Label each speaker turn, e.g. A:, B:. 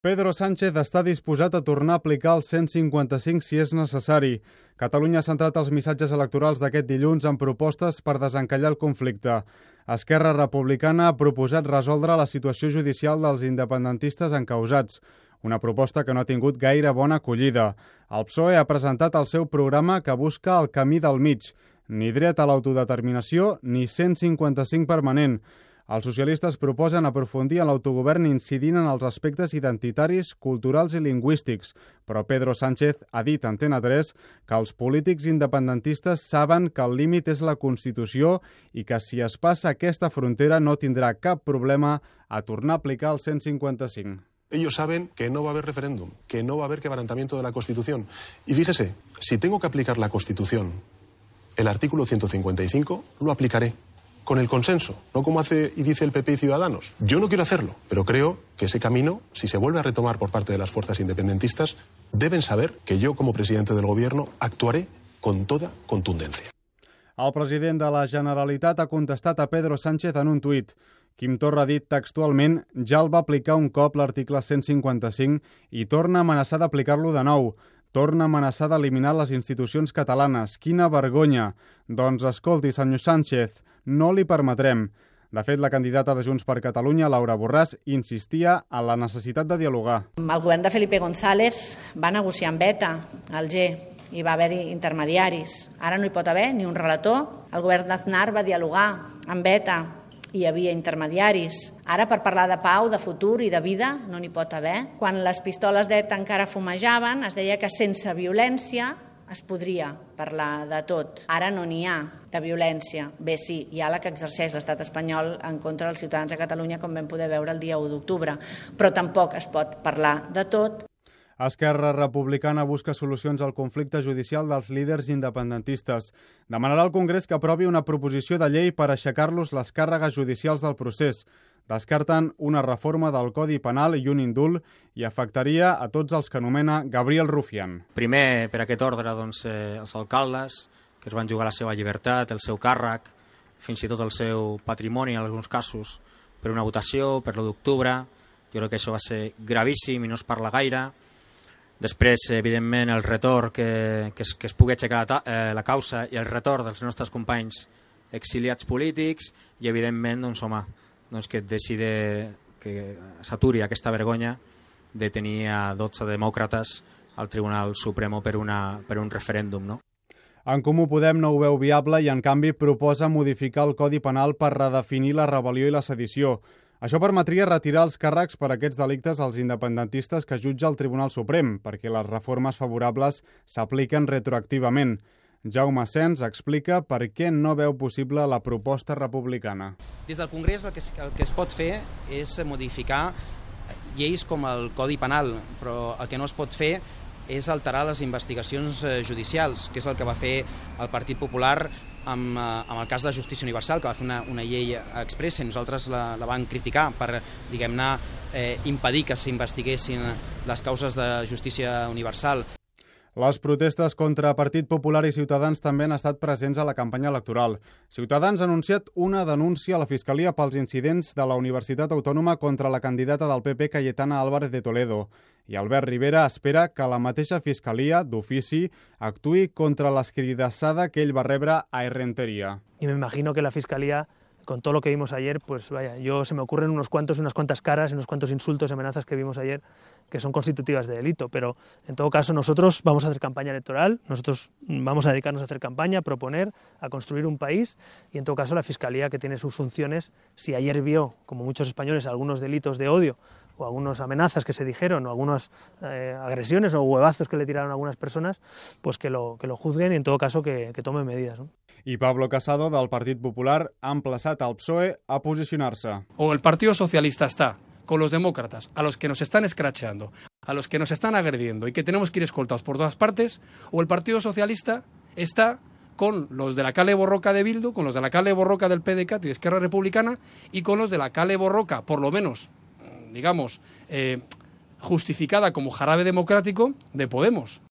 A: Pedro Sánchez està disposat a tornar a aplicar el 155 si és necessari. Catalunya ha centrat els missatges electorals d'aquest dilluns en propostes per desencallar el conflicte. Esquerra Republicana ha proposat resoldre la situació judicial dels independentistes encausats, una proposta que no ha tingut gaire bona acollida. El PSOE ha presentat el seu programa que busca el camí del mig, ni dret a l'autodeterminació ni 155 permanent. Els socialistes proposen aprofundir en l'autogovern incidint en els aspectes identitaris, culturals i lingüístics, però Pedro Sánchez ha dit a Antena 3 que els polítics independentistes saben que el límit és la Constitució i que si es passa aquesta frontera no tindrà cap problema a tornar a aplicar el 155.
B: Ellos saben que no va a haber referéndum, que no va a haber quebrantamiento de la Constitución. Y fíjese, si tengo que aplicar la Constitución, el artículo 155, lo aplicaré. Con el consenso, no como hace y dice el PP y Ciudadanos. Yo no quiero hacerlo, pero creo que ese camino, si se vuelve a retomar por parte de las fuerzas independentistas, deben saber que yo, como presidente del Gobierno, actuaré con toda contundencia.
A: El president de la Generalitat ha contestat a Pedro Sánchez en un tuit. Quim Torra ha dit textualment ja el va aplicar un cop l'article 155 i torna a amenaçar d'aplicar-lo de nou. Torna a amenaçar d'eliminar les institucions catalanes. Quina vergonya! Doncs escolti, senyor Sánchez, no li permetrem. De fet, la candidata de Junts per Catalunya, Laura Borràs, insistia en la necessitat de dialogar.
C: El govern de Felipe González va negociar amb ETA, Alger, i va haver-hi intermediaris. Ara no hi pot haver ni un relator. El govern d'Aznar va dialogar amb ETA, hi havia intermediaris. Ara, per parlar de pau, de futur i de vida, no n'hi pot haver. Quan les pistoles d'ETA encara fumejaven, es deia que sense violència es podria parlar de tot. Ara no n'hi ha de violència. Bé, sí, hi ha la que exerceix l'estat espanyol en contra dels ciutadans de Catalunya, com vam poder veure el dia 1 d'octubre. Però tampoc es pot parlar de tot.
A: Esquerra Republicana busca solucions al conflicte judicial dels líders independentistes. Demanarà al Congrés que aprovi una proposició de llei per aixecar-los les càrregues judicials del procés. Descarten una reforma del Codi Penal i un indult i afectaria a tots els que anomena Gabriel Rufián.
D: Primer, per aquest ordre, els alcaldes, que es van jugar la seva llibertat, el seu càrrec, fins i tot el seu patrimoni, en alguns casos, per una votació, per l'1 d'octubre. Jo crec que això va ser gravíssim i no es parla gaire. Després, evidentment, el retorn que es pugui aixecar la causa i el retorn dels nostres companys exiliats polítics i, evidentment, que que s'aturi aquesta vergonya de tenir a 12 demòcrates al Tribunal Supremo per un referèndum, no?
A: En Comú Podem no ho veu viable i, en canvi, proposa modificar el Codi Penal per redefinir la rebel·lió i la sedició. Això permetria retirar els càrrecs per aquests delictes als independentistes que jutja el Tribunal Suprem, perquè les reformes favorables s'apliquen retroactivament. Jaume Sens explica per què no veu possible la proposta republicana.
E: Des del Congrés el que es pot fer és modificar lleis com el Codi Penal, però el que no es pot fer és alterar les investigacions judicials, que és el que va fer el Partit Popular amb el cas de Justícia Universal, que va fer una llei expressa i nosaltres la vam criticar per, diguem-ne, impedir que s'investiguessin les causes de Justícia Universal.
A: Les protestes contra Partit Popular i Ciutadans també han estat presents a la campanya electoral. Ciutadans ha anunciat una denúncia a la Fiscalia pels incidents de la Universitat Autònoma contra la candidata del PP Cayetana Álvarez de Toledo. I Albert Rivera espera que la mateixa Fiscalia, d'ofici, actuï contra l'escridassada que ell va rebre a Errenteria.
F: Y me imagino que la Fiscalía, con todo lo que vimos ayer, pues vaya, se me ocurren unas cuantas caras y unos cuantos insultos y amenazas que vimos ayer que son constitutivas de delito, pero en todo caso nosotros vamos a hacer campaña electoral, nosotros vamos a dedicarnos a hacer campaña, a proponer, a construir un país y en todo caso la Fiscalía, que tiene sus funciones, si ayer vio, como muchos españoles, algunos delitos de odio o algunas amenazas que se dijeron o algunas agresiones o huevazos que le tiraron a algunas personas, pues que lo juzguen y en todo caso que tomen medidas, ¿no?
A: I Pablo Casado, del Partit Popular, ha emplaçat al PSOE a posicionar-se.
G: O el Partido Socialista está con los demócratas, a los que nos están escrachando, a los que nos están agrediendo y que tenemos que ir escoltados por todas partes, o el Partido Socialista está con los de la Kale Borroka de Bildu, con los de la Kale Borroka del PDeCAT y de Esquerra Republicana y con los de la Kale Borroka, por lo menos, digamos, justificada como jarabe democrático de Podemos.